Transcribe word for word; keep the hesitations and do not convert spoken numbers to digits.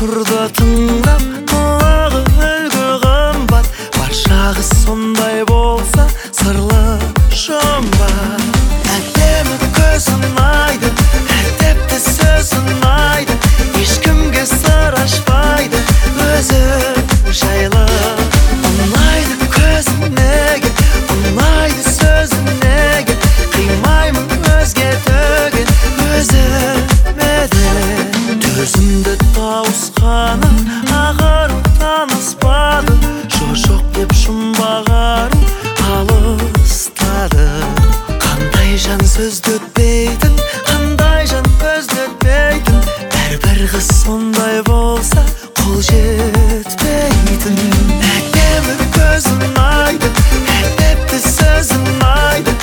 тұрды тыңдап, құлағы үлгі қымбат. Бар жағы сондай болса, сырлы жұмбақ. Әдемі көзін айды, әдепті сөзін айды, ешкімге сыр ашпайды, өзі жайлы. Ұнайды көзін неге, ұнайды сөзін неге, қимаймын өзге төге, өзі меде. Төзімді тауысқаны ағару таныспады, жо-жоқ деп жұмбақ ару алыстады. Қандай жан сөзді өтпейтін, қандай жан көзді өтпейтін, әрбір қыз сондай болса қол жетпейтін. Әдемі көзін айды, әдепті сөзін айды,